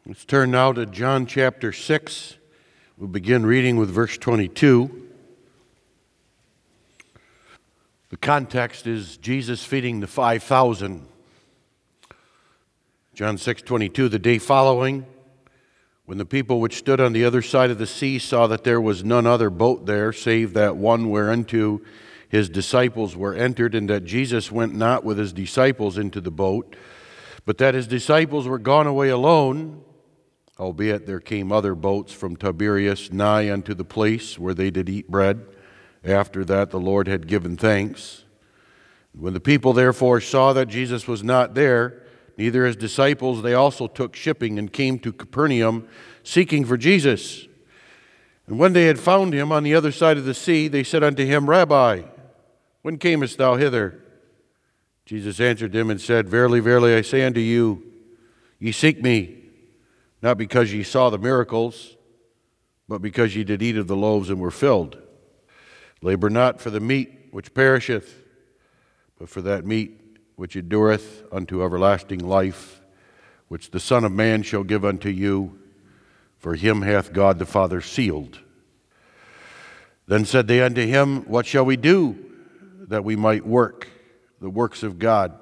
Let's turn now to John chapter 6. We'll begin reading with verse 22. The context is Jesus feeding the 5,000. John 6:22, the day following, when the people which stood on the other side of the sea saw that there was none other boat there, save that one whereunto his disciples were entered, and that Jesus went not with his disciples into the boat, but that his disciples were gone away alone, albeit there came other boats from Tiberias nigh unto the place where they did eat bread, after that the Lord had given thanks. When the people therefore saw that Jesus was not there, neither his disciples, they also took shipping and came to Capernaum, seeking for Jesus. And when they had found him on the other side of the sea, they said unto him, Rabbi, when camest thou hither? Jesus answered them and said, Verily, verily, I say unto you, ye seek me, not because ye saw the miracles, but because ye did eat of the loaves and were filled. Labor not for the meat which perisheth, but for that meat which endureth unto everlasting life, which the Son of Man shall give unto you, for him hath God the Father sealed. Then said they unto him, What shall we do, that we might work the works of God?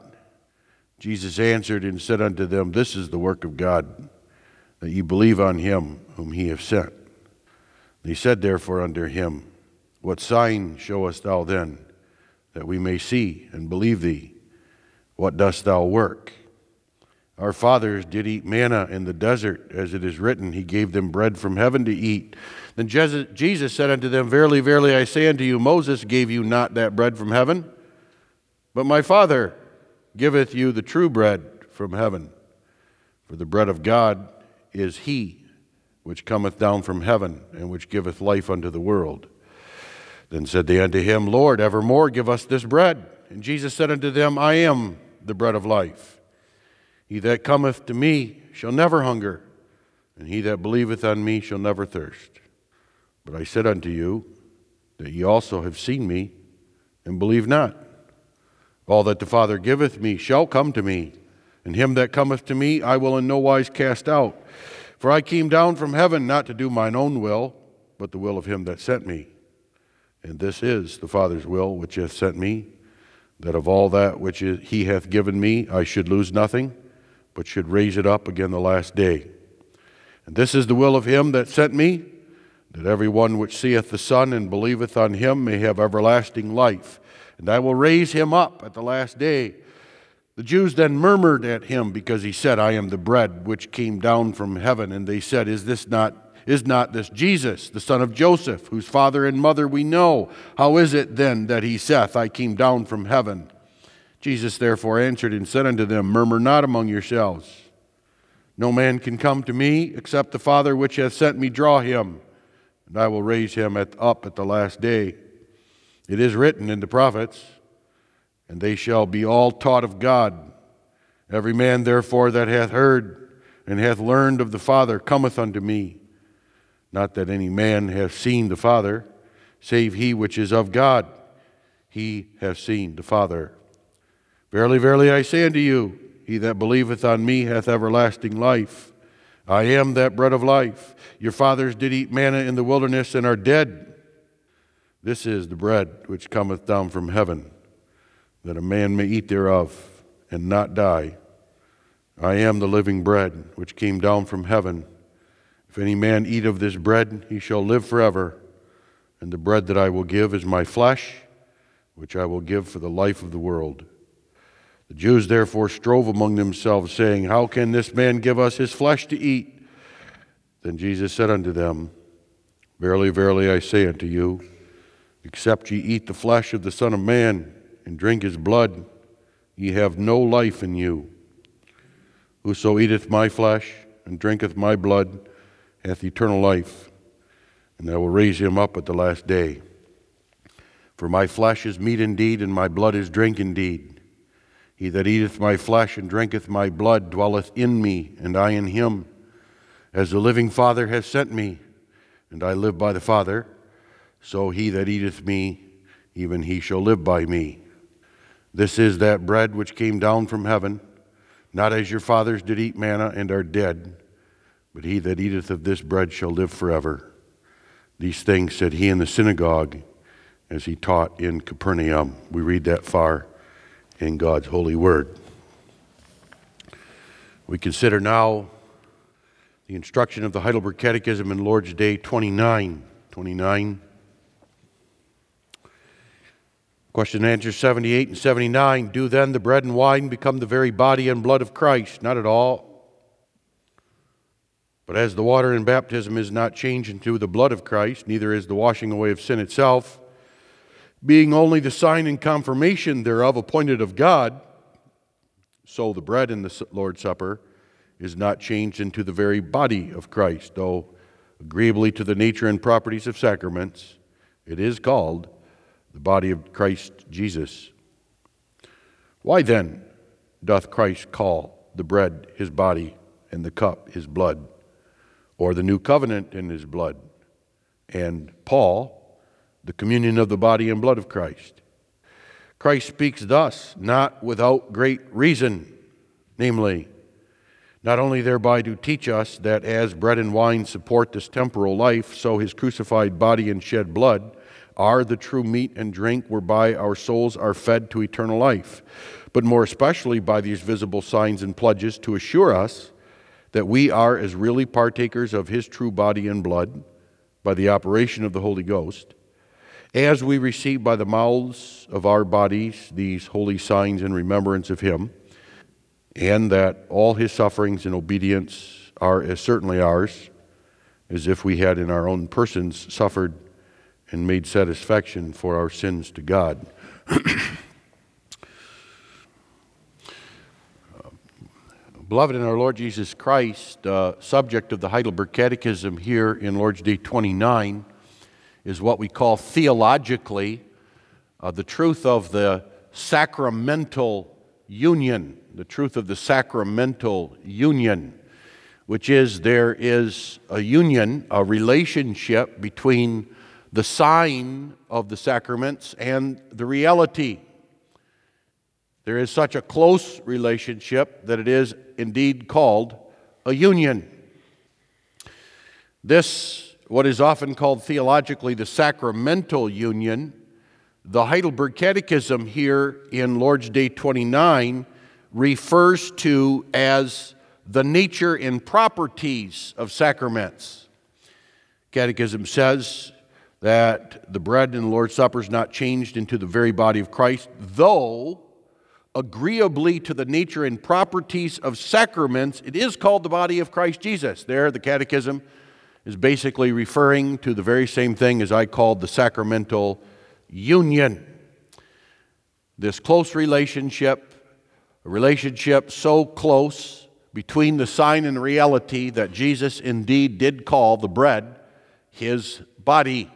Jesus answered and said unto them, This is the work of God, that ye believe on him whom he hath sent. They said therefore unto him, What sign showest thou then, that we may see and believe thee? What dost thou work? Our fathers did eat manna in the desert, as it is written, He gave them bread from heaven to eat. Then Jesus said unto them, Verily, verily, I say unto you, Moses gave you not that bread from heaven, but my Father giveth you the true bread from heaven. For the bread of God is he which cometh down from heaven, and which giveth life unto the world. Then said they unto him, Lord, evermore give us this bread. And Jesus said unto them, I am the bread of life. He that cometh to me shall never hunger, and he that believeth on me shall never thirst. But I said unto you, that ye also have seen me, and believe not. All that the Father giveth me shall come to me, and him that cometh to me I will in no wise cast out. For I came down from heaven not to do mine own will, but the will of him that sent me. And this is the Father's will which hath sent me, that of all that which he hath given me I should lose nothing, but should raise it up again the last day. And this is the will of him that sent me, that every one which seeth the Son and believeth on him may have everlasting life, and I will raise him up at the last day. The Jews then murmured at him, because he said, I am the bread which came down from heaven. And they said, Is not this Jesus, the son of Joseph, whose father and mother we know? How is it then that he saith, I came down from heaven? Jesus therefore answered and said unto them, Murmur not among yourselves. No man can come to me, except the Father which hath sent me draw him, and I will raise him up at the last day. It is written in the prophets, and they shall be all taught of God. Every man therefore that hath heard and hath learned of the Father cometh unto me. Not that any man hath seen the Father, save he which is of God. He hath seen the Father. Verily, verily, I say unto you, he that believeth on me hath everlasting life. I am that bread of life. Your fathers did eat manna in the wilderness and are dead. This is the bread which cometh down from heaven, that a man may eat thereof and not die. I am the living bread which came down from heaven. If any man eat of this bread, he shall live forever. And the bread that I will give is my flesh, which I will give for the life of the world. The Jews therefore strove among themselves, saying, How can this man give us his flesh to eat? Then Jesus said unto them, Verily, verily, I say unto you, except ye eat the flesh of the Son of Man, and drink his blood, ye have no life in you. Whoso eateth my flesh and drinketh my blood hath eternal life, and I will raise him up at the last day. For my flesh is meat indeed, and my blood is drink indeed. He that eateth my flesh and drinketh my blood dwelleth in me, and I in him. As the living Father hath sent me, and I live by the Father, so he that eateth me, even he shall live by me. This is that bread which came down from heaven, not as your fathers did eat manna and are dead. but he that eateth of this bread shall live forever. These things said he in the synagogue as he taught in Capernaum. We read that far in God's holy word. We consider now the instruction of the Heidelberg Catechism in Lord's Day 29. Question and answer 78 and 79. Do then the bread and wine become the very body and blood of Christ? Not at all. But as the water in baptism is not changed into the blood of Christ, neither is the washing away of sin itself, being only the sign and confirmation thereof appointed of God, so the bread in the Lord's Supper is not changed into the very body of Christ, though agreeably to the nature and properties of sacraments, it is called the body of Christ Jesus. Why then doth Christ call the bread his body and the cup his blood, or the new covenant in his blood, and Paul the communion of the body and blood of Christ? Christ speaks thus not without great reason, namely, not only thereby to teach us that as bread and wine support this temporal life, so his crucified body and shed blood are the true meat and drink whereby our souls are fed to eternal life, but more especially by these visible signs and pledges to assure us that we are as really partakers of his true body and blood by the operation of the Holy Ghost, as we receive by the mouths of our bodies these holy signs in remembrance of him, and that all his sufferings and obedience are as certainly ours as if we had in our own persons suffered and made satisfaction for our sins to God. Beloved in our Lord Jesus Christ, subject of the Heidelberg Catechism here in Lord's Day 29 is what we call theologically the truth of the sacramental union, which is there is a union, a relationship between the sign of the sacraments and the reality. There is such a close relationship that it is indeed called a union. This, what is often called theologically the sacramental union, the Heidelberg Catechism here in Lord's Day 29 refers to as the nature and properties of sacraments. Catechism says that the bread in the Lord's Supper is not changed into the very body of Christ, though agreeably to the nature and properties of sacraments, it is called the body of Christ Jesus. There, the Catechism is basically referring to the very same thing as I called the sacramental union. This close relationship, a relationship so close between the sign and reality that Jesus indeed did call the bread his body.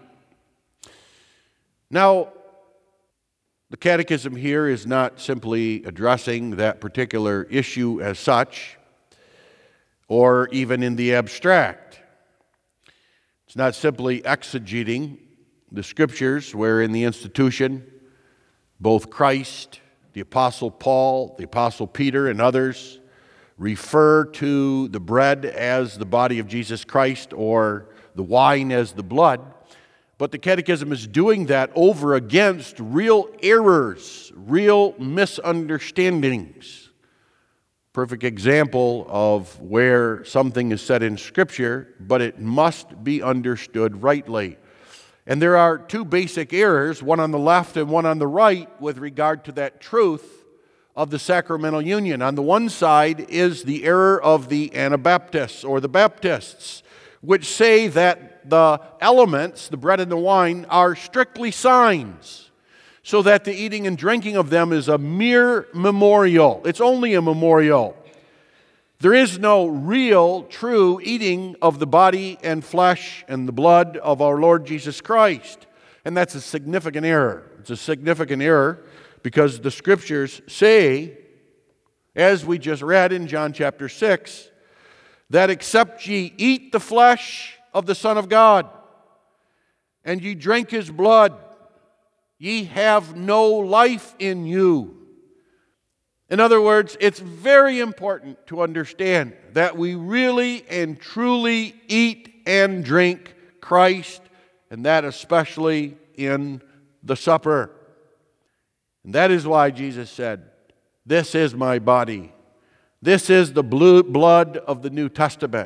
Now, the Catechism here is not simply addressing that particular issue as such, or even in the abstract. It's not simply exegeting the Scriptures, where in the institution, both Christ, the Apostle Paul, the Apostle Peter, and others refer to the bread as the body of Jesus Christ or the wine as the blood. But the Catechism is doing that over against real errors, real misunderstandings. Perfect example of where something is said in Scripture, but it must be understood rightly. And there are two basic errors, one on the left and one on the right, with regard to that truth of the sacramental union. On the one side is the error of the Anabaptists or the Baptists, which say that the elements, the bread and the wine, are strictly signs, so that the eating and drinking of them is a mere memorial. It's only a memorial. There is no real, true eating of the body and flesh and the blood of our Lord Jesus Christ. And that's a significant error. It's a significant error because the Scriptures say, as we just read in John chapter 6, that except ye eat the flesh of the Son of God, and ye drink his blood, ye have no life in you. In other words, it's very important to understand that we really and truly eat and drink Christ, and that especially in the supper. And that is why Jesus said, "This is my body. This is the blood of the New Testament."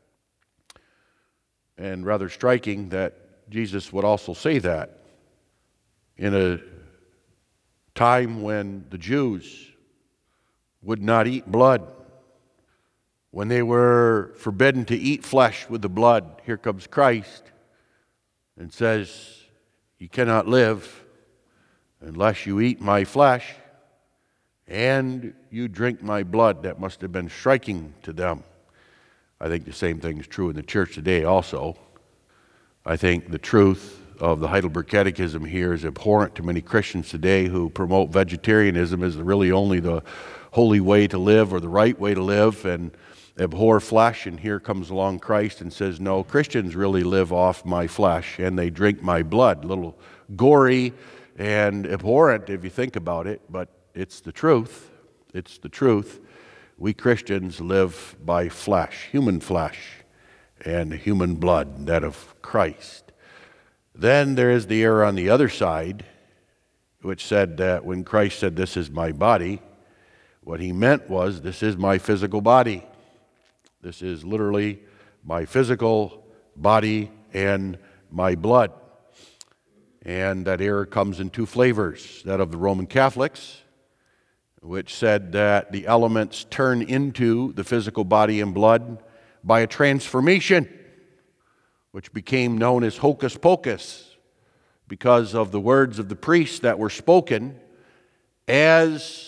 And rather striking that Jesus would also say that in a time when the Jews would not eat blood, when they were forbidden to eat flesh with the blood. Here comes Christ and says, "You cannot live unless you eat my flesh and you drink my blood." That must have been striking to them. I think the same thing is true in the church today also. I think the truth of the Heidelberg Catechism here is abhorrent to many Christians today who promote vegetarianism as really only the holy way to live or the right way to live, and abhor flesh. And here comes along Christ and says, no, Christians really live off my flesh and they drink my blood. A little gory and abhorrent if you think about it, but it's the truth. It's the truth. We Christians live by flesh, human flesh, and human blood, that of Christ. Then there is the error on the other side, which said that when Christ said, "This is my body," what he meant was, this is my physical body. This is literally my physical body and my blood. And that error comes in two flavors. That of the Roman Catholics, which said that the elements turn into the physical body and blood by a transformation, which became known as hocus pocus because of the words of the priests that were spoken as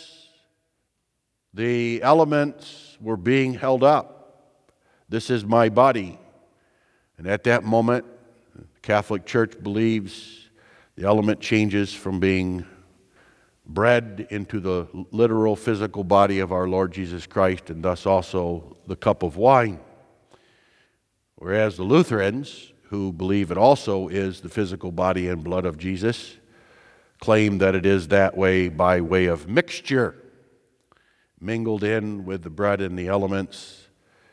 the elements were being held up. "This is my body." And at that moment, the Catholic Church believes the element changes from being bread into the literal physical body of our Lord Jesus Christ, and thus also the cup of wine. Whereas the Lutherans, who believe it also is the physical body and blood of Jesus, claim that it is that way by way of mixture. Mingled in with the bread and the elements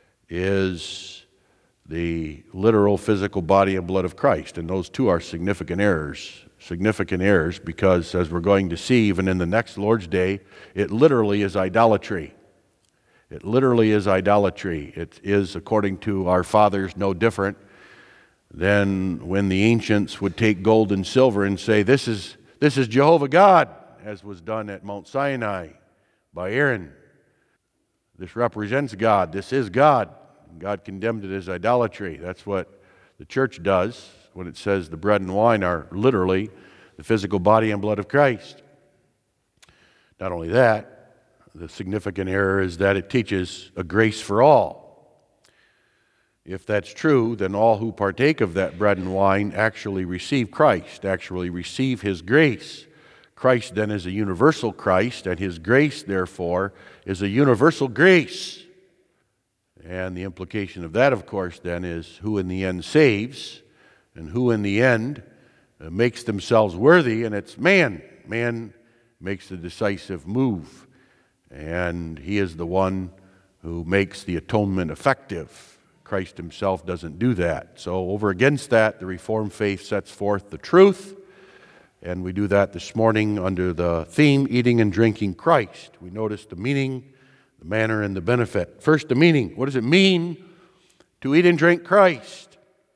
is the literal physical body and blood of Christ. And those two are significant errors. Significant errors because, as we're going to see even in the next Lord's Day, it literally is idolatry. It literally is idolatry. It is, according to our fathers, no different than when the ancients would take gold and silver and say, this is Jehovah God, as was done at Mount Sinai by Aaron. This represents God. This is God. God condemned it as idolatry. That's what the church does when it says the bread and wine are literally the physical body and blood of Christ. Not only that, the significant error is that it teaches a grace for all. If that's true, then all who partake of that bread and wine actually receive Christ, actually receive His grace. Christ then is a universal Christ, and His grace, therefore, is a universal grace. And the implication of that, of course, then is who in the end saves and who in the end makes themselves worthy, and it's man. Man makes the decisive move, and he is the one who makes the atonement effective. Christ Himself doesn't do that. So over against that, the Reformed faith sets forth the truth. And we do that this morning under the theme, Eating and Drinking Christ. We notice the meaning, the manner, and the benefit. First, the meaning. What does it mean to eat and drink Christ?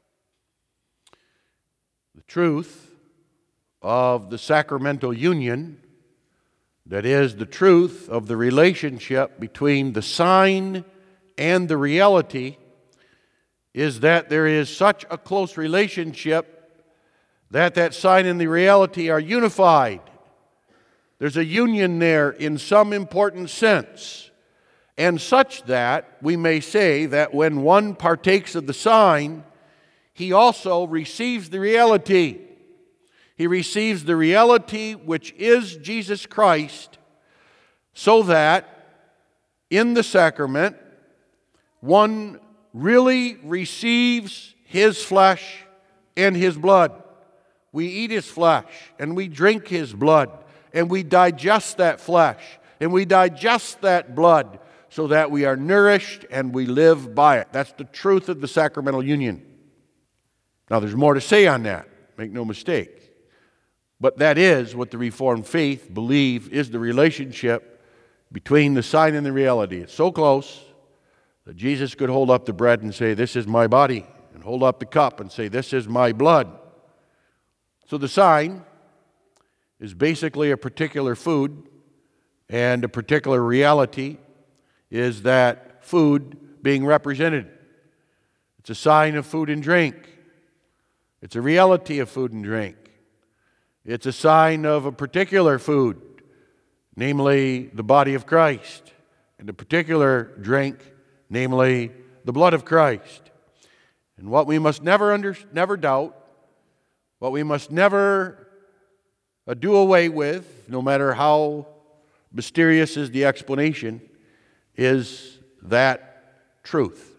The truth of the sacramental union, that is, the truth of the relationship between the sign and the reality, is that there is such a close relationship that sign and the reality are unified. There's a union there in some important sense, and such that we may say that when one partakes of the sign, he also receives the reality. He receives the reality which is Jesus Christ, so that in the sacrament, one really receives His flesh and His blood. We eat His flesh and we drink His blood and we digest that flesh and we digest that blood so that we are nourished and we live by it. That's the truth of the sacramental union. Now, there's more to say on that, make no mistake. But that is what the Reformed faith believe is the relationship between the sign and the reality. It's so close that Jesus could hold up the bread and say, "This is my body," and hold up the cup and say, "This is my blood." So the sign is basically a particular food, and a particular reality is that food being represented. It's a sign of food and drink. It's a reality of food and drink. It's a sign of a particular food, namely the body of Christ, and a particular drink, namely the blood of Christ. And what we must never doubt, what we must never do away with, no matter how mysterious is the explanation, is that truth.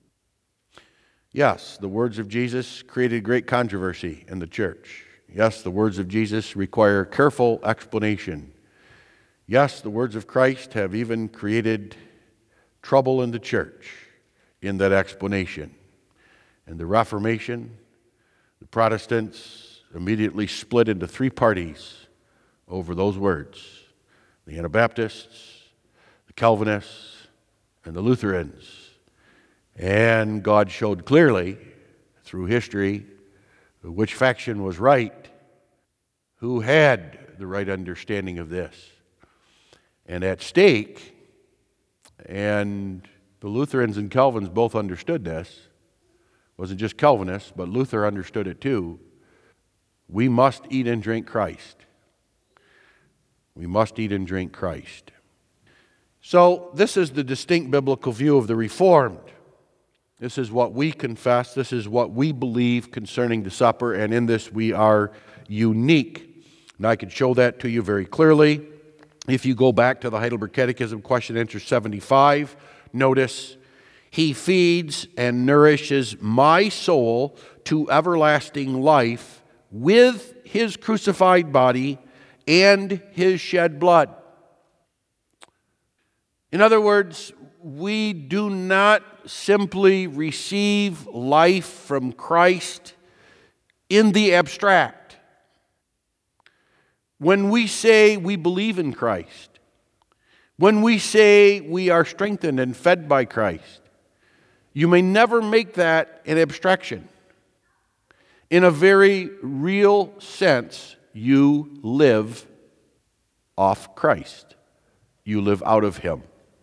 Yes, the words of Jesus created great controversy in the church. Yes, the words of Jesus require careful explanation. Yes, the words of Christ have even created trouble in the church in that explanation. And the Reformation, the Protestants immediately split into three parties over those words: the Anabaptists, the Calvinists, and the Lutherans. And God showed clearly through history which faction was right, who had the right understanding of this. And at stake, and the Lutherans and Calvins both understood this, wasn't just Calvinists, but Luther understood it too. We must eat and drink Christ. We must eat and drink Christ. So this is the distinct biblical view of the Reformed. This is what we confess. This is what we believe concerning the supper, and in this we are unique. And I can show that to you very clearly. If you go back to the Heidelberg Catechism, question answer 75, notice, "He feeds and nourishes my soul to everlasting life with his crucified body and his shed blood." In other words, we do not simply receive life from Christ in the abstract. When we say we believe in Christ, when we say we are strengthened and fed by Christ, you may never make that an abstraction. In a very real sense, you live off Christ. You live out of Him.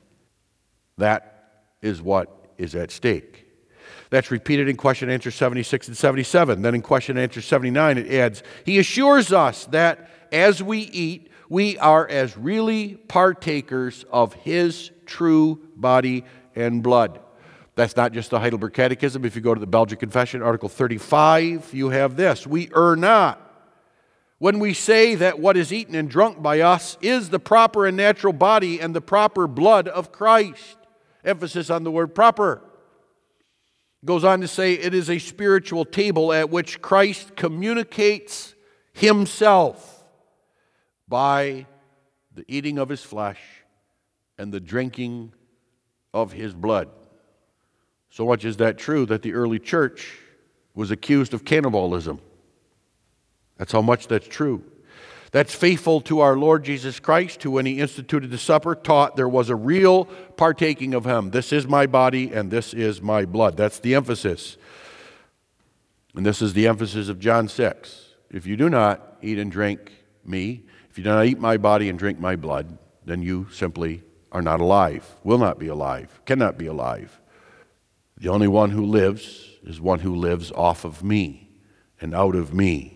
That is what is at stake. That's repeated in question answer 76 and 77. Then in question answer 79 it adds, "He assures us that as we eat, we are as really partakers of His true body and blood." That's not just the Heidelberg Catechism. If you go to the Belgian Confession, Article 35, you have this: "We err not when we say that what is eaten and drunk by us is the proper and natural body and the proper blood of Christ." Emphasis on the word proper. Goes on to say it is a spiritual table at which Christ communicates Himself by the eating of His flesh and the drinking of His blood. So much is that true that the early church was accused of cannibalism. That's how much that's true. That's faithful to our Lord Jesus Christ, who when He instituted the supper taught there was a real partaking of Him. This is my body and this is my blood. That's the emphasis. And this is the emphasis of John 6. If you do not eat and drink me, if you do not eat my body and drink my blood, then you simply are not alive, will not be alive, cannot be alive. The only one who lives is one who lives off of me and out of me.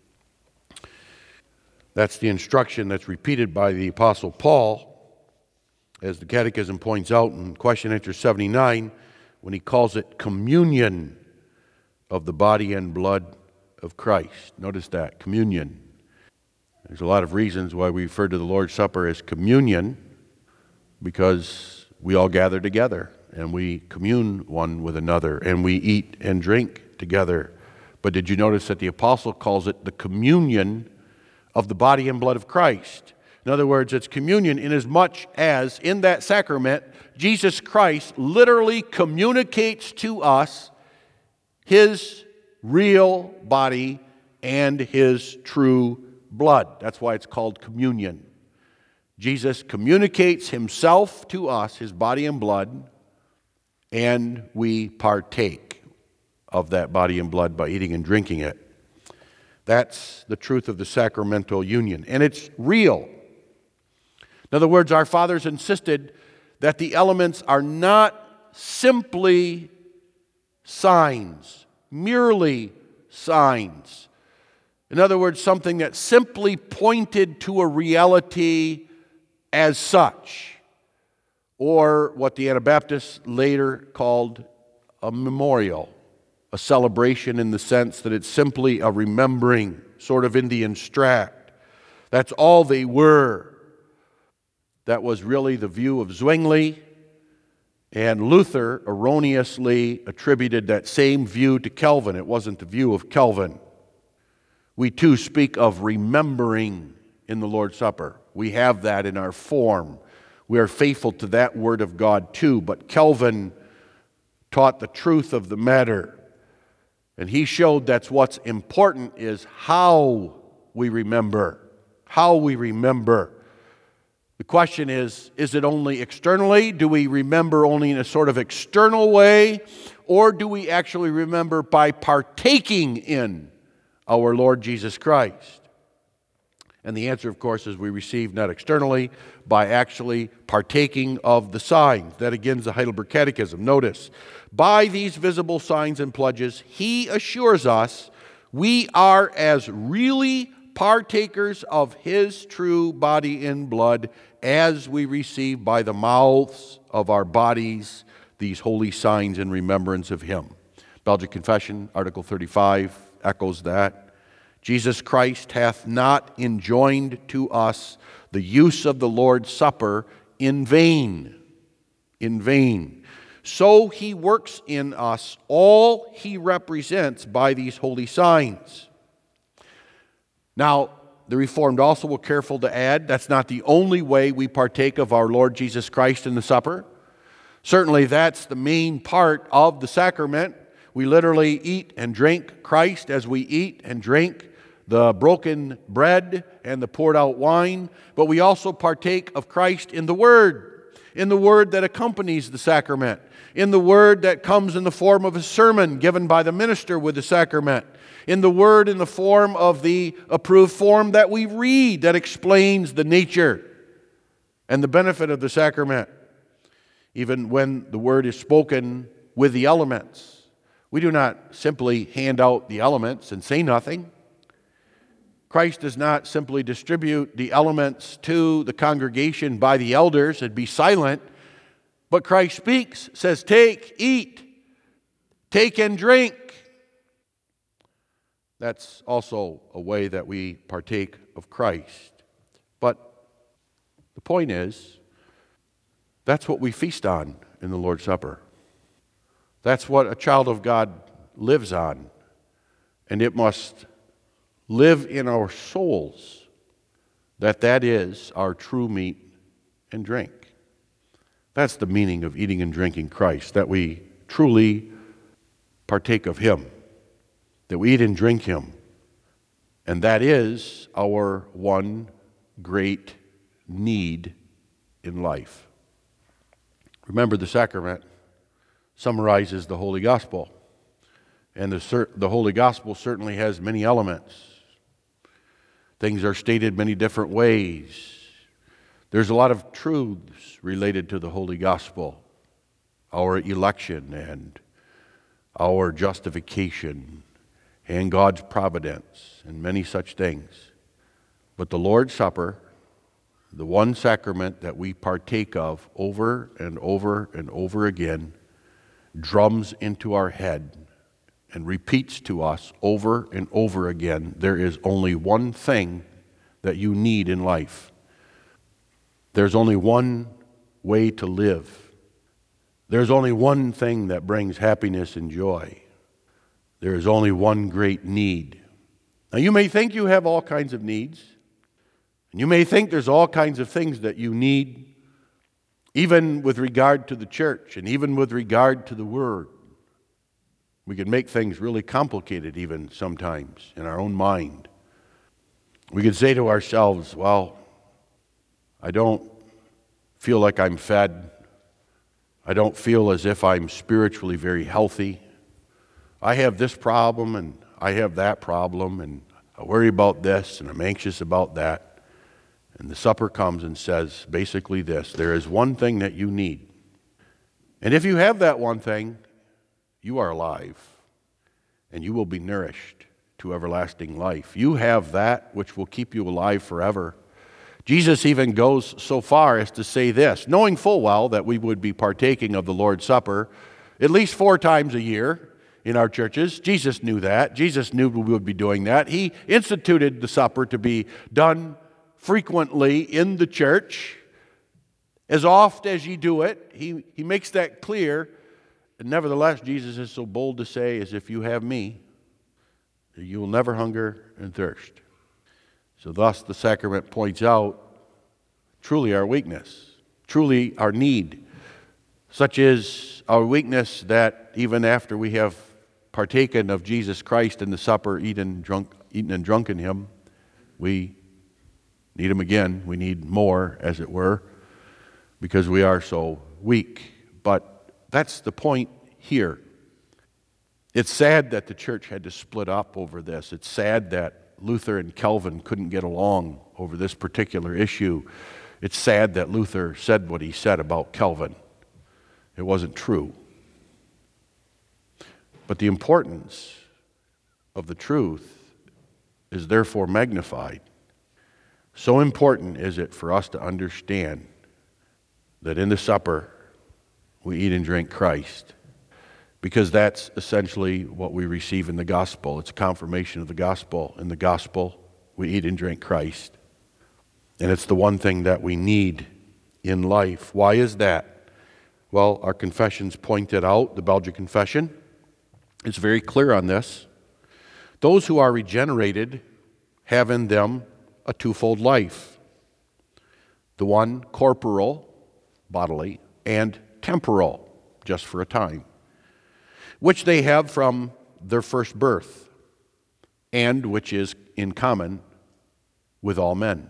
That's the instruction that's repeated by the Apostle Paul, as the Catechism points out in question answer 79, when he calls it communion of the body and blood of Christ. Notice that, communion. There's a lot of reasons why we refer to the Lord's Supper as communion, because we all gather together and we commune one with another and we eat and drink together. But did you notice that the apostle calls it the communion of the body and blood of Christ? In other words, it's communion inasmuch as in that sacrament, Jesus Christ literally communicates to us His real body and His true blood. That's why it's called communion. Jesus communicates Himself to us, His body and blood, and we partake of that body and blood by eating and drinking it. That's the truth of the sacramental union, and it's real. In other words, our fathers insisted that the elements are not simply signs, merely signs. In other words, something that simply pointed to a reality as such, or what the Anabaptists later called a memorial, a celebration in the sense that it's simply a remembering, sort of in the abstract. That's all they were. That was really the view of Zwingli, and Luther erroneously attributed that same view to Calvin. It wasn't the view of Calvin. We too speak of remembering in the Lord's Supper. We have that in our form. We are faithful to that word of God too, but Calvin taught the truth of the matter. And he showed that's what's important is how we remember. How we remember. The question is it only externally? Do we remember only in a sort of external way? Or do we actually remember by partaking in our Lord Jesus Christ? And the answer, of course, is we receive not externally, by actually partaking of the signs. That again is the Heidelberg Catechism. Notice, by these visible signs and pledges, He assures us we are as really partakers of His true body and blood as we receive by the mouths of our bodies these holy signs in remembrance of Him. Belgic Confession, Article 35, echoes that. Jesus Christ hath not enjoined to us the use of the Lord's Supper in vain. In vain. So He works in us all He represents by these holy signs. Now, the Reformed also were careful to add, that's not the only way we partake of our Lord Jesus Christ in the supper. Certainly that's the main part of the sacrament. We literally eat and drink Christ as we eat and drink the broken bread and the poured out wine, but we also partake of Christ in the Word that accompanies the sacrament, in the Word that comes in the form of a sermon given by the minister with the sacrament, in the Word in the form of the approved form that we read that explains the nature and the benefit of the sacrament. Even when the Word is spoken with the elements, we do not simply hand out the elements and say nothing. Christ does not simply distribute the elements to the congregation by the elders and be silent, but Christ speaks, says, take, eat, take and drink. That's also a way that we partake of Christ. But the point is, that's what we feast on in the Lord's Supper. That's what a child of God lives on, and it must live in our souls that is our true meat and drink. That's the meaning of eating and drinking Christ, that we truly partake of Him, that we eat and drink Him. And that is our one great need in life. Remember, the sacrament summarizes the Holy Gospel. And the Holy Gospel certainly has many elements. Things are stated many different ways. There's a lot of truths related to the Holy Gospel, our election and our justification and God's providence and many such things. But the Lord's Supper, the one sacrament that we partake of over and over and over again, drums into our head and repeats to us over and over again, there is only one thing that you need in life. There's only one way to live. There's only one thing that brings happiness and joy. There is only one great need. Now, you may think you have all kinds of needs. And you may think there's all kinds of things that you need, even with regard to the church and even with regard to the Word. We can make things really complicated even sometimes in our own mind. We could say to ourselves, well, I don't feel like I'm fed. I don't feel as if I'm spiritually very healthy. I have this problem and I have that problem, and I worry about this and I'm anxious about that. And the supper comes and says basically this: there is one thing that you need. And if you have that one thing, you are alive and you will be nourished to everlasting life. You have that which will keep you alive forever. Jesus even goes so far as to say this, knowing full well that we would be partaking of the Lord's Supper at least 4 times a year in our churches. Jesus knew that. Jesus knew we would be doing that. He instituted the supper to be done frequently in the church. As oft as ye do it, he makes that clear. And nevertheless, Jesus is so bold to say, as if you have me, you will never hunger and thirst. So thus the sacrament points out truly our weakness, truly our need. Such is our weakness that even after we have partaken of Jesus Christ in the supper, eaten and drunk in Him, we need Him again. We need more, as it were, because we are so weak. But that's the point here. It's sad that the church had to split up over this. It's sad that Luther and Calvin couldn't get along over this particular issue. It's sad that Luther said what he said about Calvin. It wasn't true. But the importance of the truth is therefore magnified. So important is it for us to understand that in the supper we eat and drink Christ, because that's essentially what we receive in the gospel. It's a confirmation of the gospel. In the gospel, we eat and drink Christ. And it's the one thing that we need in life. Why is that? Well, our confessions point it out, the Belgian Confession. It's very clear on this. Those who are regenerated have in them a twofold life. The one corporal, bodily, and temporal, just for a time, which they have from their first birth, and which is in common with all men.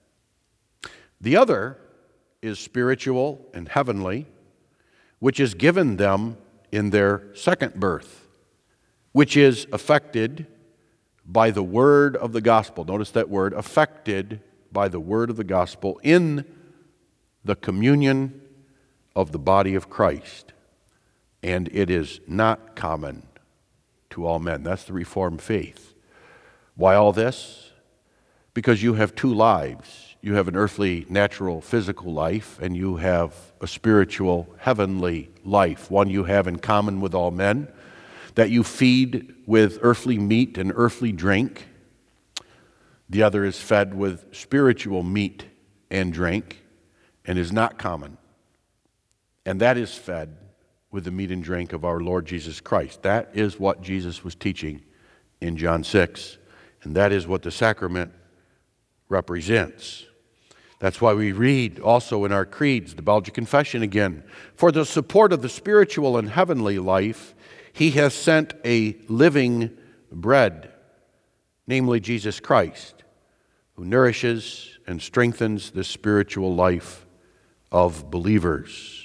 The other is spiritual and heavenly, which is given them in their second birth, which is affected by the word of the gospel. Notice that word, affected by the word of the gospel in the communion of the body of Christ. And it is not common to all men. That's the Reformed faith. Why all this? Because you have 2 lives. You have an earthly, natural, physical life, and you have a spiritual, heavenly life. One you have in common with all men, that you feed with earthly meat and earthly drink. The other is fed with spiritual meat and drink, and is not common. And that is fed with the meat and drink of our Lord Jesus Christ. That is what Jesus was teaching in John 6, and that is what the sacrament represents. That's why we read also in our creeds, the Belgian Confession again, for the support of the spiritual and heavenly life, He has sent a living bread, namely Jesus Christ, who nourishes and strengthens the spiritual life of believers.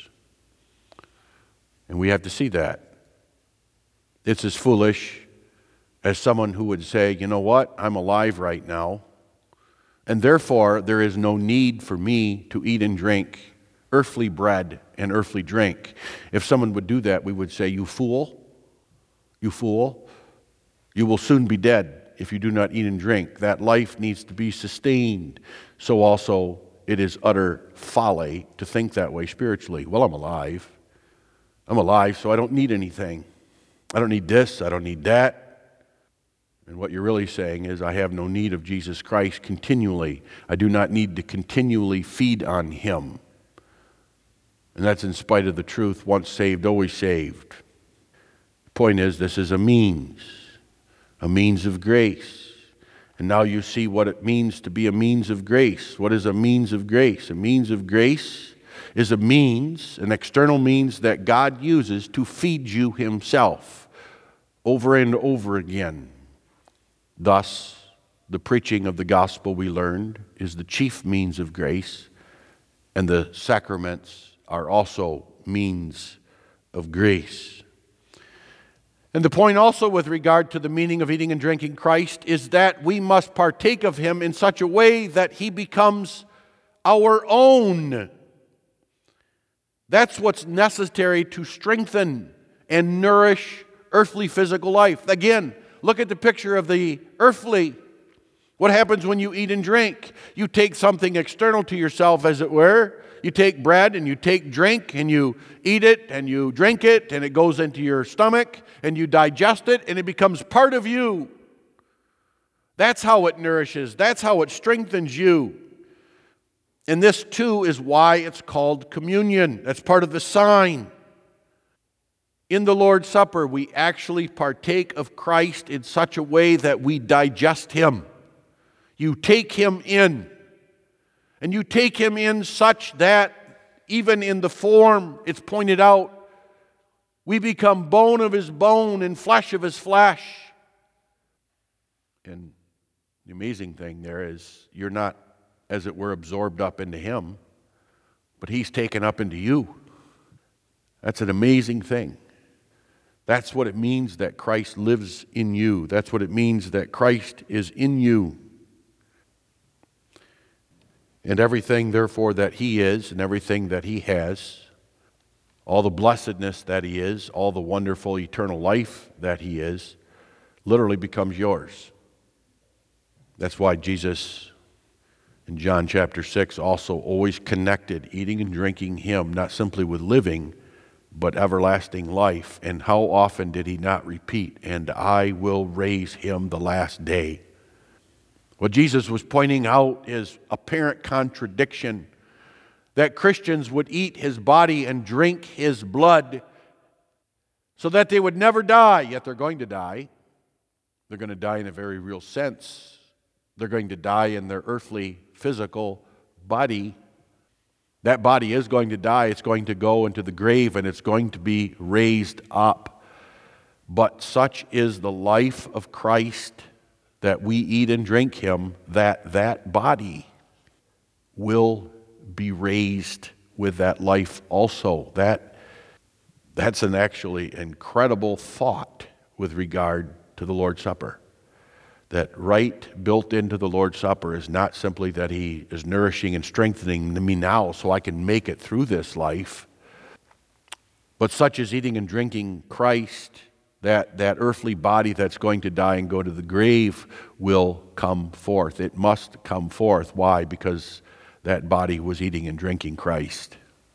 And we have to see that. It's as foolish as someone who would say, you know what, I'm alive right now, and therefore there is no need for me to eat and drink earthly bread and earthly drink. If someone would do that, we would say, you fool, you fool, you will soon be dead if you do not eat and drink. That life needs to be sustained. So also it is utter folly to think that way spiritually. Well, I'm alive, so I don't need anything. I don't need this, I don't need that. And what you're really saying is, I have no need of Jesus Christ continually. I do not need to continually feed on Him. And that's in spite of the truth, once saved, always saved. The point is, this is a means of grace. And now you see what it means to be a means of grace. What is a means of grace? A means of grace is a means, an external means that God uses to feed you himself over and over again. Thus, the preaching of the gospel, we learned, is the chief means of grace, and the sacraments are also means of grace. And the point also with regard to the meaning of eating and drinking Christ is that we must partake of him in such a way that he becomes our own. That's what's necessary to strengthen and nourish earthly physical life. Again, look at the picture of the earthly. What happens when you eat and drink? You take something external to yourself, as it were. You take bread and you take drink and you eat it and you drink it and it goes into your stomach and you digest it and it becomes part of you. That's how it nourishes. That's how it strengthens you. And this too is why it's called communion. That's part of the sign. In the Lord's Supper, we actually partake of Christ in such a way that we digest him. You take him in. And you take him in such that even in the form it's pointed out, we become bone of his bone and flesh of his flesh. And the amazing thing there is you're not, as it were, absorbed up into him, but he's taken up into you. That's an amazing thing. That's what it means that Christ lives in you. That's what it means that Christ is in you. And everything, therefore, that he is and everything that he has, all the blessedness that he is, all the wonderful eternal life that he is, literally becomes yours. That's why Jesus, in John chapter 6, also always connected eating and drinking him, not simply with living, but everlasting life. And how often did he not repeat, "And I will raise him the last day"? What Jesus was pointing out is apparent contradiction, that Christians would eat his body and drink his blood so that they would never die, yet they're going to die. They're going to die in a very real sense. They're going to die in their earthly, physical body. That body is going to die. It's going to go into the grave and it's going to be raised up. But such is the life of Christ, that we eat and drink him, that body will be raised with that life also. That's an actually incredible thought with regard to the Lord's Supper. That right built into the Lord's Supper is not simply that he is nourishing and strengthening me now so I can make it through this life, but such as eating and drinking Christ, that earthly body that's going to die and go to the grave will come forth. It must come forth. Why? Because that body was eating and drinking Christ.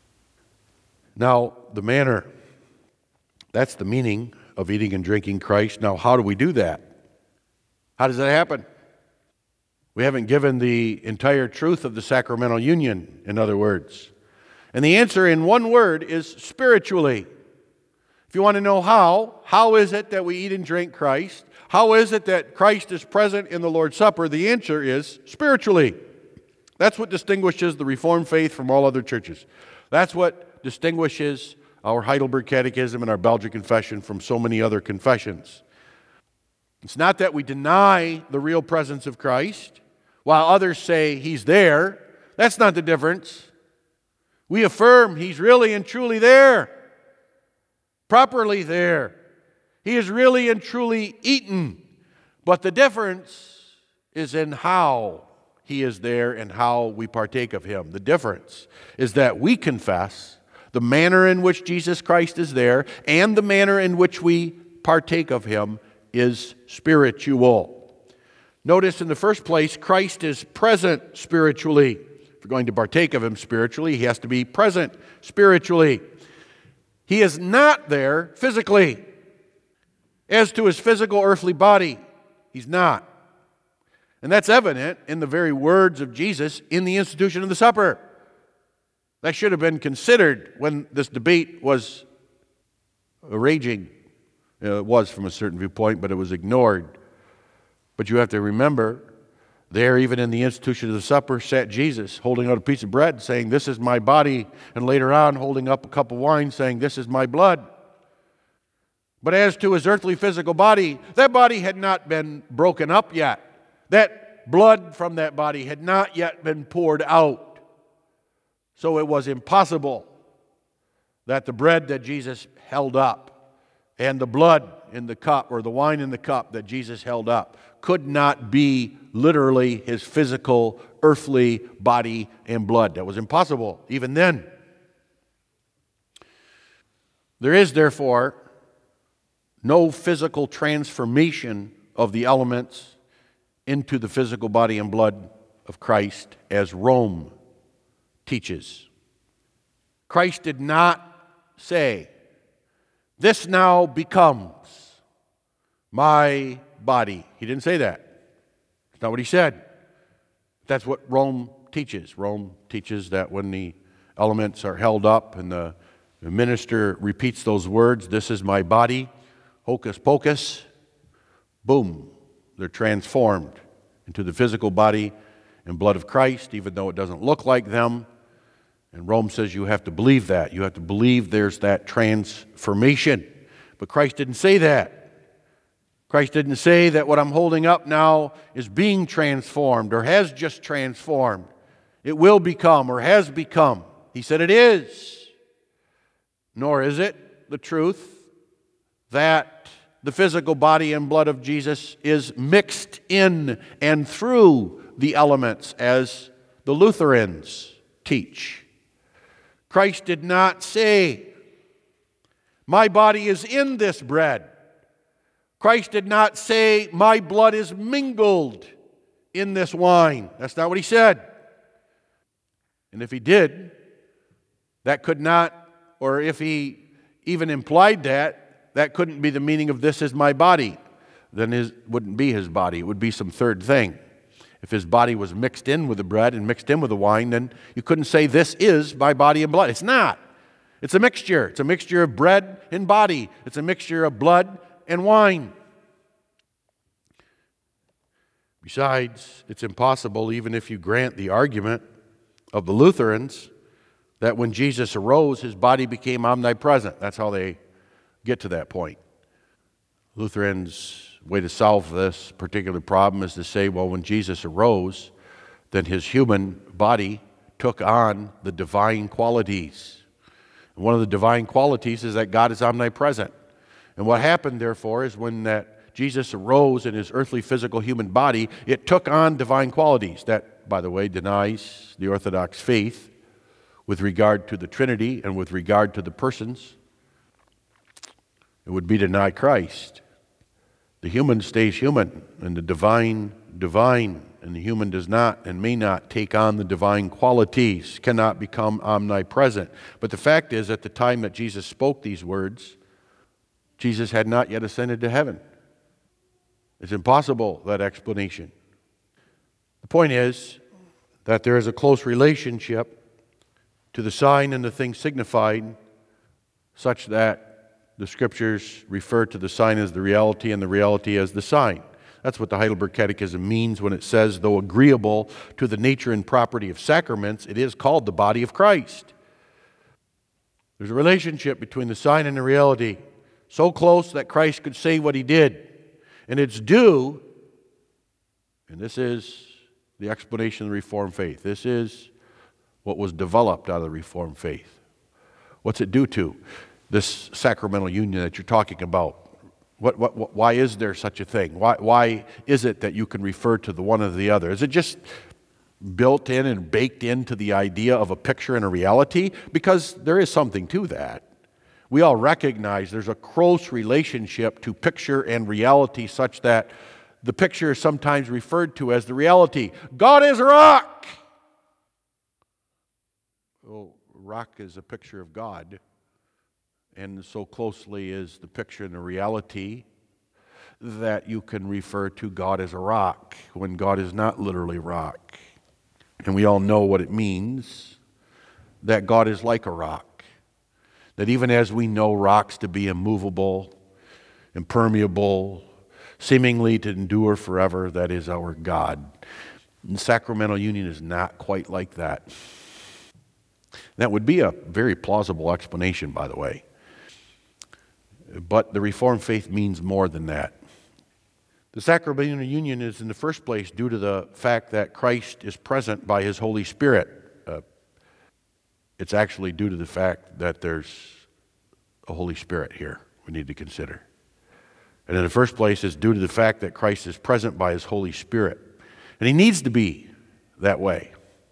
Now, the manner, that's the meaning of eating and drinking Christ. Now, how do we do that? How does that happen? We haven't given the entire truth of the sacramental union, in other words. And the answer in one word is spiritually. If you want to know how is it that we eat and drink Christ? How is it that Christ is present in the Lord's Supper? The answer is spiritually. That's what distinguishes the Reformed faith from all other churches. That's what distinguishes our Heidelberg Catechism and our Belgian Confession from so many other confessions. It's not that we deny the real presence of Christ while others say he's there. That's not the difference. We affirm he's really and truly there. Properly there. He is really and truly eaten. But the difference is in how he is there and how we partake of him. The difference is that we confess the manner in which Jesus Christ is there and the manner in which we partake of him is spiritual. Notice in the first place, Christ is present spiritually. If we're going to partake of him spiritually, he has to be present spiritually. He is not there physically. As to his physical earthly body, he's not. And that's evident in the very words of Jesus in the institution of the supper. That should have been considered when this debate was raging. It was from a certain viewpoint, but it was ignored. But you have to remember There, even in the institution of the supper, sat Jesus, holding out a piece of bread, saying, "This is my body," and later on, holding up a cup of wine, saying, "This is my blood." But as to his earthly physical body, that body had not been broken up yet. That blood from that body had not yet been poured out. So it was impossible that the bread that Jesus held up and the blood in the cup, or the wine in the cup that Jesus held up, could not be literally his physical, earthly body and blood. That was impossible, even then. There is, therefore, no physical transformation of the elements into the physical body and blood of Christ, as Rome teaches. Christ did not say, "This now becomes my body." He didn't say that. That's not what he said. That's what Rome teaches. Rome teaches that when the elements are held up and the minister repeats those words, "This is my body," hocus pocus, boom, they're transformed into the physical body and blood of Christ, even though it doesn't look like them. And Rome says you have to believe that. You have to believe there's that transformation. But Christ didn't say that. Christ didn't say that what I'm holding up now is being transformed or has just transformed. It will become or has become. He said it is. Nor is it the truth that the physical body and blood of Jesus is mixed in and through the elements, as the Lutherans teach. Christ did not say, "My body is in this bread." Christ did not say, "My blood is mingled in this wine." That's not what he said. And if he did, that could not, or if he even implied that, that couldn't be the meaning of "this is my body." Then it wouldn't be his body. It would be some third thing. If his body was mixed in with the bread and mixed in with the wine, then you couldn't say, "This is my body and blood." It's not. It's a mixture. It's a mixture of bread and body. It's a mixture of blood and wine. Besides, it's impossible, even if you grant the argument of the Lutherans, that when Jesus arose, his body became omnipresent. That's how they get to that point. Lutherans' way to solve this particular problem is to say, well, when Jesus arose, then his human body took on the divine qualities. And one of the divine qualities is that God is omnipresent. And what happened, therefore, is when that Jesus arose in his earthly, physical, human body, it took on divine qualities. That, by the way, denies the Orthodox faith with regard to the Trinity and with regard to the persons. It would be to deny Christ. The human stays human, and the divine, divine, and the human does not and may not take on the divine qualities, cannot become omnipresent. But the fact is, at the time that Jesus spoke these words, Jesus had not yet ascended to heaven. It's impossible, that explanation. The point is that there is a close relationship to the sign and the thing signified, such that the Scriptures refer to the sign as the reality and the reality as the sign. That's what the Heidelberg Catechism means when it says, though agreeable to the nature and property of sacraments, it is called the body of Christ. There's a relationship between the sign and the reality, so close that Christ could say what he did. And it's due, and this is the explanation of the Reformed faith. This is what was developed out of the Reformed faith. What's it due to? This sacramental union that you're talking about. Why is there such a thing? Why is it that you can refer to the one or the other? Is it just built in and baked into the idea of a picture and a reality? Because there is something to that. We all recognize there's a close relationship to picture and reality, such that the picture is sometimes referred to as the reality. God is a rock. Well, rock is a picture of God. And so closely is the picture and the reality that you can refer to God as a rock when God is not literally rock. And we all know what it means, that God is like a rock. That even as we know rocks to be immovable, impermeable, seemingly to endure forever, that is our God. And sacramental union is not quite like that. That would be a very plausible explanation, by the way. But the Reformed faith means more than that. The sacramental union is in the first place due to the fact that Christ is present by His Holy Spirit. It's actually due to the fact that there's a Holy Spirit here we need to consider. And in the first place, it's due to the fact that Christ is present by His Holy Spirit. And He needs to be that way.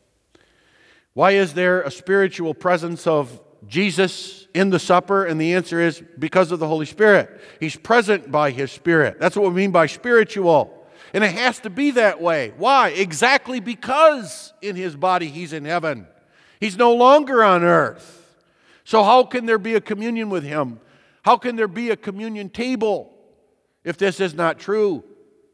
Why is there a spiritual presence of Jesus in the supper? And the answer is because of the Holy Spirit. He's present by His Spirit. That's what we mean by spiritual. And it has to be that way. Why? Exactly because in His body He's in heaven. He's no longer on earth. So how can there be a communion with Him? How can there be a communion table if this is not true?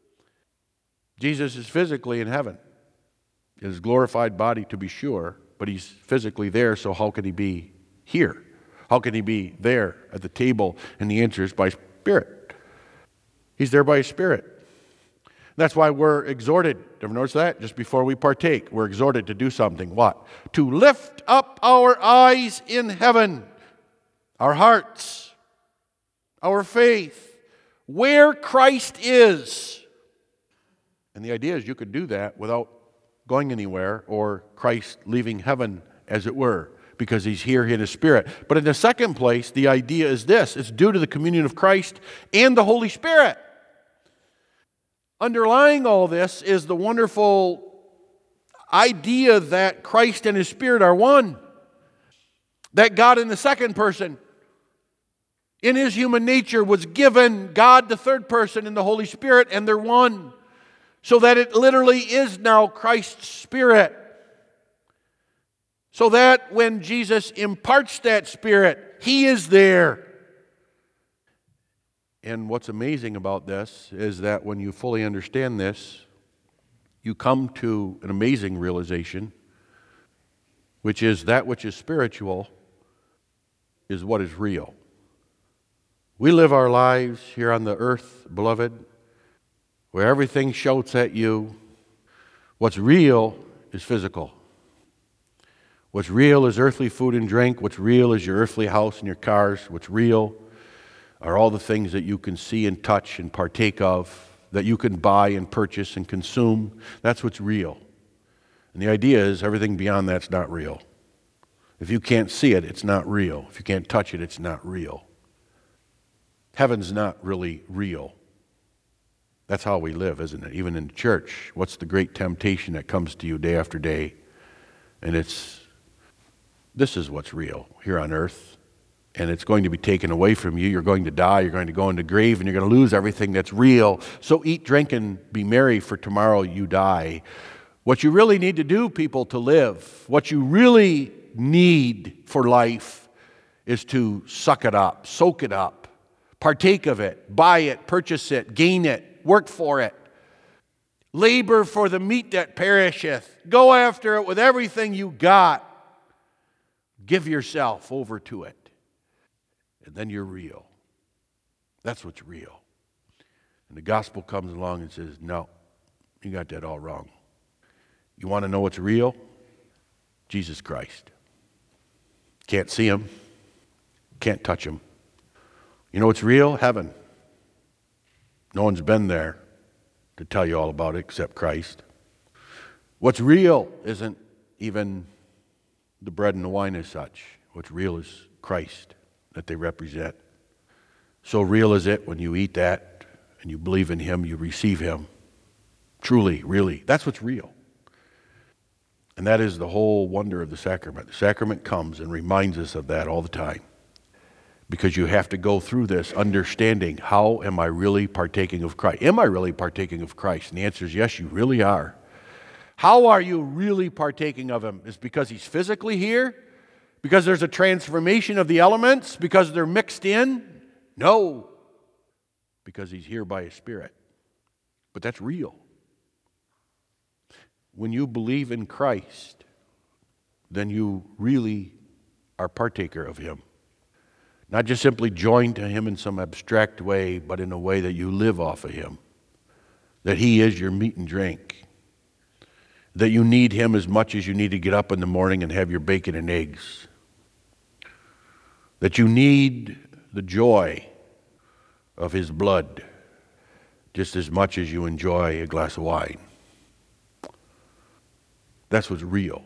Jesus is physically in heaven. His glorified body, to be sure, but He's physically there, so how can He be here? How can He be there at the table? And the answer is by Spirit. He's there by His Spirit. That's why we're exhorted, ever notice that? Just before we partake, we're exhorted to do something. What? To lift up our eyes in heaven, our hearts, our faith, where Christ is. And the idea is you could do that without going anywhere or Christ leaving heaven, as it were, because He's here in His Spirit. But in the second place, the idea is this. It's due to the communion of Christ and the Holy Spirit. Underlying all this is the wonderful idea that Christ and His Spirit are one. That God in the second person, in His human nature, was given God the third person in the Holy Spirit, and they're one. So that it literally is now Christ's Spirit. So that when Jesus imparts that Spirit, He is there. And what's amazing about this is that when you fully understand this, you come to an amazing realization, which is that which is spiritual is what is real. We live our lives here on the earth, beloved, where everything shouts at you. What's real is physical. What's real is earthly food and drink. What's real is your earthly house and your cars. What's real are all the things that you can see and touch and partake of, that you can buy and purchase and consume. That's what's real. And the idea is everything beyond that's not real. If you can't see it, it's not real. If you can't touch it, it's not real. Heaven's not really real. That's how we live, isn't it? Even in the church. What's the great temptation that comes to you day after day? And this is what's real here on earth. And it's going to be taken away from you. You're going to die. You're going to go into the grave, and you're going to lose everything that's real. So eat, drink, and be merry, for tomorrow you die. What you really need to do, people, to live, what you really need for life is to suck it up, soak it up, partake of it, buy it, purchase it, gain it, work for it. Labor for the meat that perisheth. Go after it with everything you got. Give yourself over to it. And then you're real. That's what's real. And the gospel comes along and says, no, you got that all wrong. You want to know what's real? Jesus Christ. Can't see Him. Can't touch Him. You know what's real? Heaven. No one's been there to tell you all about it except Christ. What's real isn't even the bread and the wine as such. What's real is Christ that they represent. So real is it when you eat that and you believe in Him, you receive Him. Truly, really, that's what's real. And that is the whole wonder of the sacrament. The sacrament comes and reminds us of that all the time. Because you have to go through this understanding, how am I really partaking of Christ? Am I really partaking of Christ? And the answer is yes, you really are. How are you really partaking of Him? Is it because He's physically here? Because there's a transformation of the elements? Because they're mixed in? No. Because He's here by His Spirit. But that's real. When you believe in Christ, then you really are partaker of Him. Not just simply joined to Him in some abstract way, but in a way that you live off of Him. That He is your meat and drink. that you need Him as much as you need to get up in the morning and have your bacon and eggs, that you need the joy of His blood just as much as you enjoy a glass of wine. That's what's real.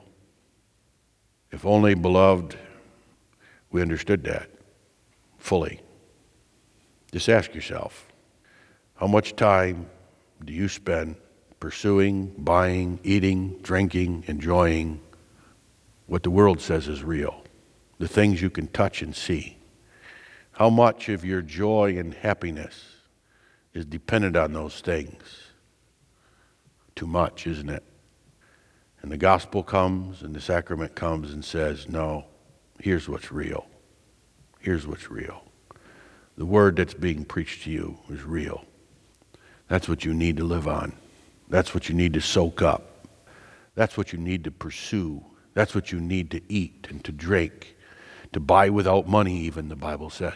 If only, beloved, we understood that fully. Just ask yourself, how much time do you spend pursuing, buying, eating, drinking, enjoying what the world says is real, the things you can touch and see? How much of your joy and happiness is dependent on those things? Too much, isn't it? And the gospel comes and the sacrament comes and says, no, here's what's real. Here's what's real. The word that's being preached to you is real. That's what you need to live on. That's what you need to soak up. That's what you need to pursue. That's what you need to eat and to drink, to buy without money even, the Bible says.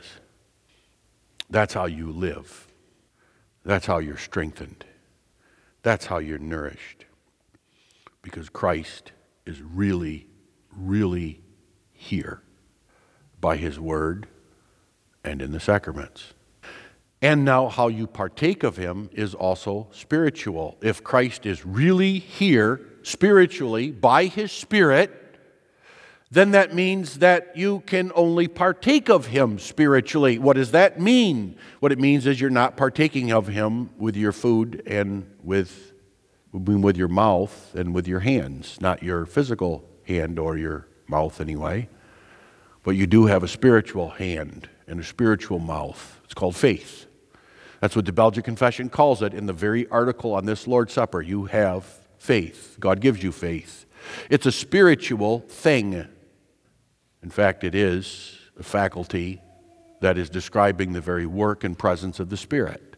That's how you live. That's how you're strengthened. That's how you're nourished. Because Christ is really, really here by His word and in the sacraments. And now how you partake of Him is also spiritual. If Christ is really here spiritually by His Spirit, then that means that you can only partake of Him spiritually. What does that mean? What it means is you're not partaking of Him with your food and with your mouth and with your hands, not your physical hand or your mouth anyway. But you do have a spiritual hand and a spiritual mouth. It's called faith. That's what the Belgian Confession calls it in the very article on this Lord's Supper. You have faith. God gives you faith. It's a spiritual thing. In fact, it is a faculty that is describing the very work and presence of the Spirit.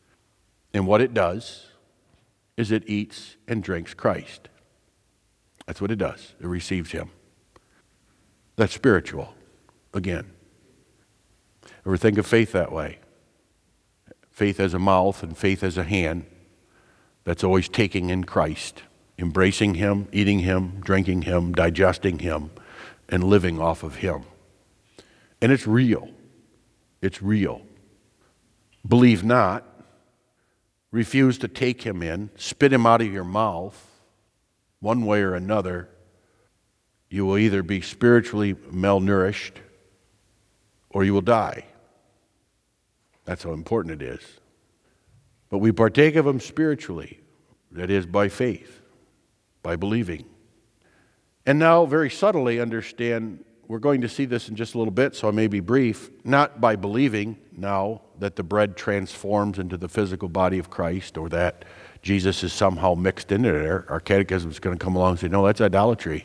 And what it does is it eats and drinks Christ. That's what it does. It receives Him. That's spiritual, again. Ever think of faith that way? Faith as a mouth and faith as a hand that's always taking in Christ, embracing Him, eating Him, drinking Him, digesting Him, and living off of Him. And it's real. It's real. Believe not. Refuse to take Him in. Spit Him out of your mouth. One way or another, you will either be spiritually malnourished or you will die. That's how important it is. But we partake of Him spiritually. That is by faith, by believing. And now, very subtly, understand, we're going to see this in just a little bit, so I may be brief, not by believing now that the bread transforms into the physical body of Christ or that Jesus is somehow mixed into there. Our catechism is going to come along and say, no, that's idolatry.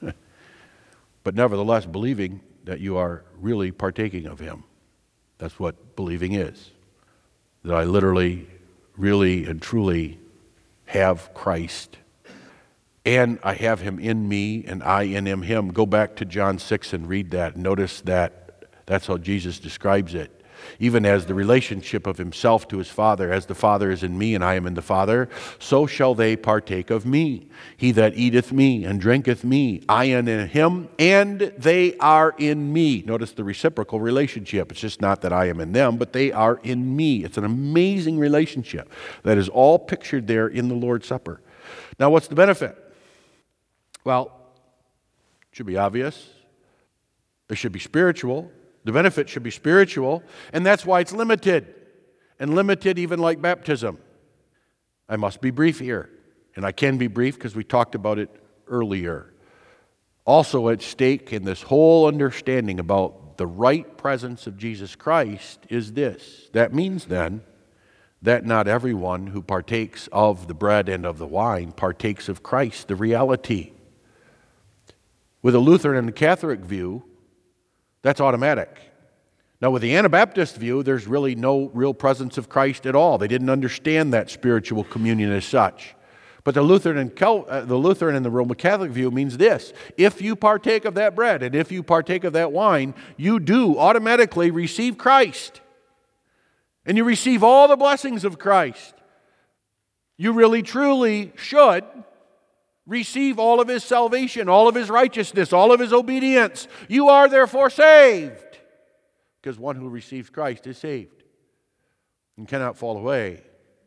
But nevertheless, believing that you are really partaking of Him. That's what believing is. That I literally, really, and truly have Christ. And I have Him in me, and I in Him. Go back to John 6 and read that. Notice that that's how Jesus describes it. Even as the relationship of Himself to His Father, as the Father is in me and I am in the Father, so shall they partake of me. He that eateth me and drinketh me, I am in him, and they are in me. Notice the reciprocal relationship. It's just not that I am in them, but they are in me. It's an amazing relationship that is all pictured there in the Lord's Supper. Now, what's the benefit? Well, it should be obvious. It should be spiritual. The benefit should be spiritual, and that's why it's limited, and limited even like baptism. I must be brief here, and I can be brief because we talked about it earlier. Also at stake in this whole understanding about the right presence of Jesus Christ is this. That means then that not everyone who partakes of the bread and of the wine partakes of Christ, the reality. With a Lutheran and a Catholic view, that's automatic. Now, with the Anabaptist view, there's really no real presence of Christ at all. They didn't understand that spiritual communion as such. But the Lutheran and the Roman Catholic view means this. If you partake of that bread and if you partake of that wine, you do automatically receive Christ. And you receive all the blessings of Christ. You really, truly should receive all of His salvation, all of His righteousness, all of His obedience. You are therefore saved, because one who receives Christ is saved and cannot fall away.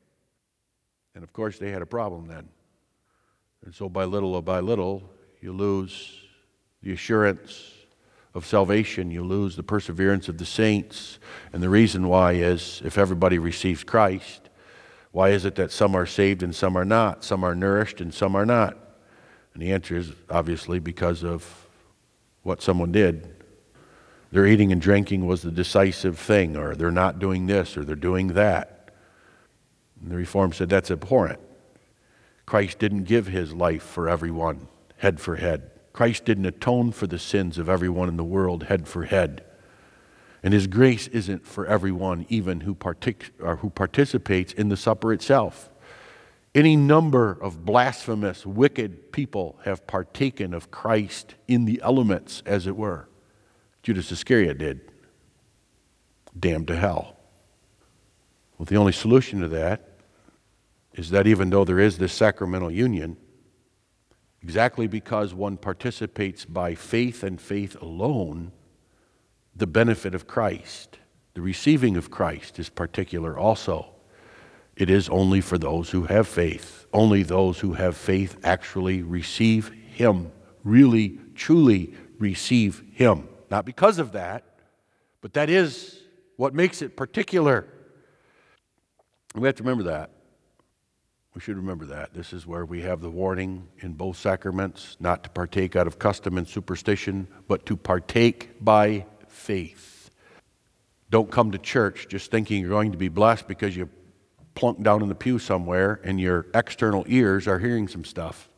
And of course, they had a problem then. And so by little, you lose the assurance of salvation. You lose the perseverance of the saints. And the reason why is, if everybody receives Christ, why is it that some are saved and some are not? Some are nourished and some are not? And the answer is obviously because of what someone did. Their eating and drinking was the decisive thing, or they're not doing this, or they're doing that. And the Reformed said that's abhorrent. Christ didn't give His life for everyone, head for head. Christ didn't atone for the sins of everyone in the world, head for head. And His grace isn't for everyone, even who participates in the supper itself. Any number of blasphemous, wicked people have partaken of Christ in the elements, as it were. Judas Iscariot did. Damned to hell. Well, the only solution to that is that even though there is this sacramental union, exactly because one participates by faith and faith alone, the benefit of Christ, the receiving of Christ is particular also. It is only for those who have faith. Only those who have faith actually receive Him, really, truly receive Him. Not because of that, but that is what makes it particular. We have to remember that. We should remember that. This is where we have the warning in both sacraments, not to partake out of custom and superstition, but to partake by faith. Don't come to church just thinking you're going to be blessed because you plunk down in the pew somewhere and your external ears are hearing some stuff.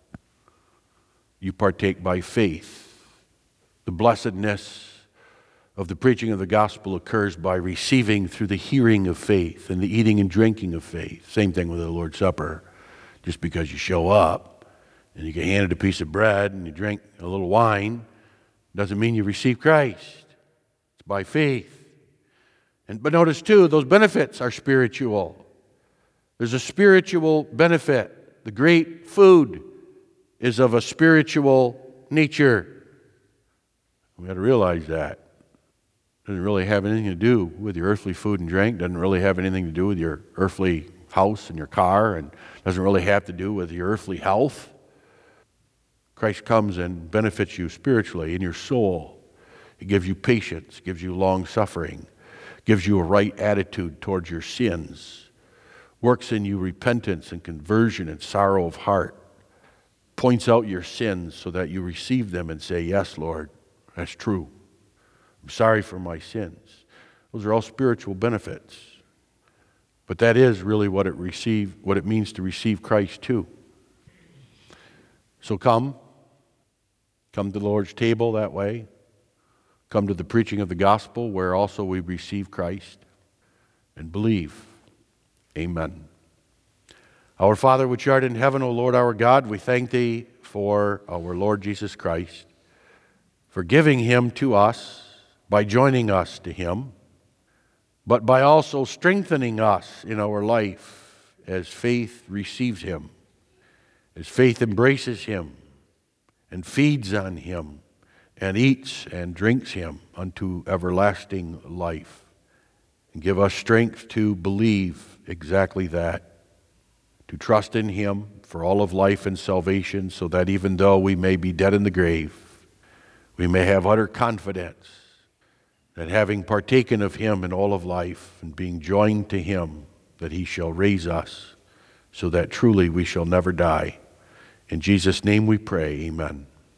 You partake by faith. The blessedness of the preaching of the gospel occurs by receiving through the hearing of faith and the eating and drinking of faith. Same thing with the Lord's Supper. Just because you show up and you get handed a piece of bread and you drink a little wine doesn't mean you receive Christ. It's by faith. But notice too, those benefits are spiritual. There's a spiritual benefit. The great food is of a spiritual nature. We got to realize that. It doesn't really have anything to do with your earthly food and drink. Doesn't really have anything to do with your earthly house and your car, and doesn't really have to do with your earthly health. Christ comes and benefits you spiritually in your soul. He gives you patience, gives you long suffering, gives you a right attitude towards your sins, works in you repentance and conversion and sorrow of heart, points out your sins so that you receive them and say, yes, Lord, that's true. I'm sorry for my sins. Those are all spiritual benefits. But that is really what it means to receive Christ too. So come to the Lord's table that way. Come to the preaching of the gospel where also we receive Christ and believe. Amen. Our Father which art in heaven, O Lord our God, we thank Thee for our Lord Jesus Christ, for giving Him to us by joining us to Him, but by also strengthening us in our life as faith receives Him, as faith embraces Him and feeds on Him and eats and drinks Him unto everlasting life. And give us strength to believe exactly that, to trust in Him for all of life and salvation, so that even though we may be dead in the grave, we may have utter confidence that having partaken of Him in all of life and being joined to Him, that He shall raise us so that truly we shall never die. In Jesus' name we pray, amen.